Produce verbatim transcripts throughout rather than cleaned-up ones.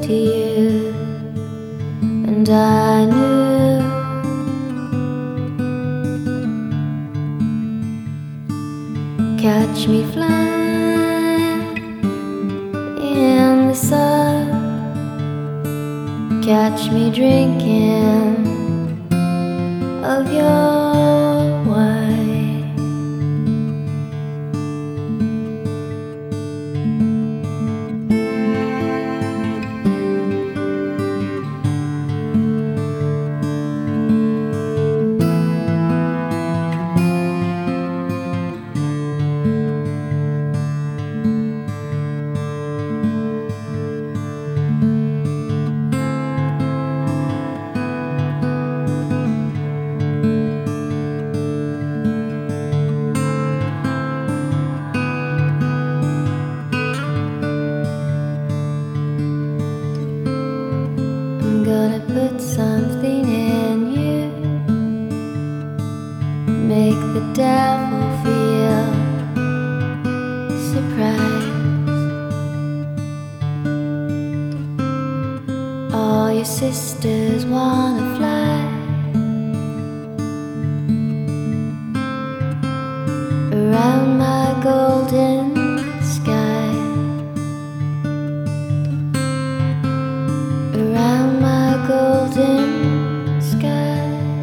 to you, and I knew catch me flying in the sun, catch me drinking of your wine. I'm gonna put something in you, make the devil feel surprised. All your sisters wanna fly around my golden sky, around my golden sky.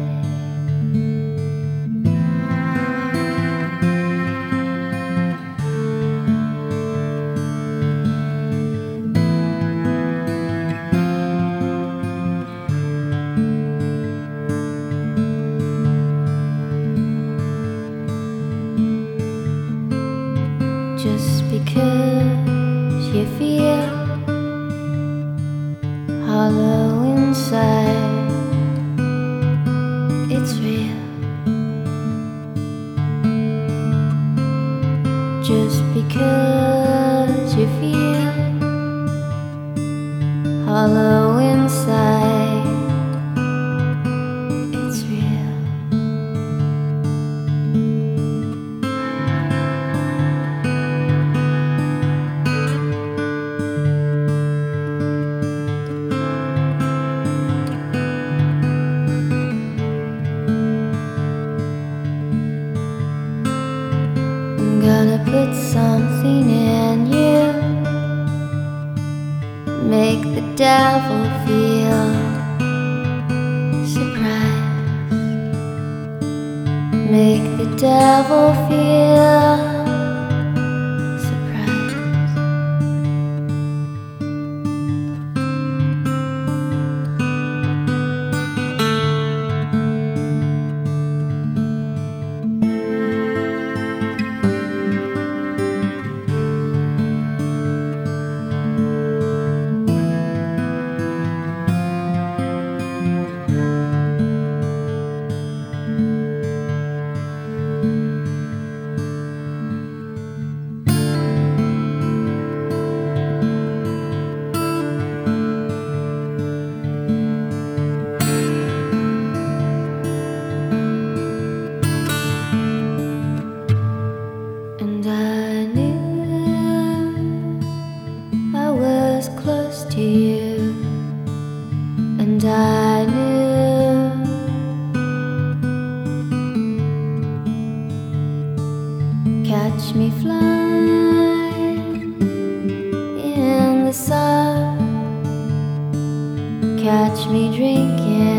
Just because you feel hollow inside, it's real. Just because you feel hollow inside, it's real. I'm gonna put something in you, make the devil feel surprised, make the devil feel surprised. And I knew I was close to you, and I knew catch me flying in the sun, catch me drinking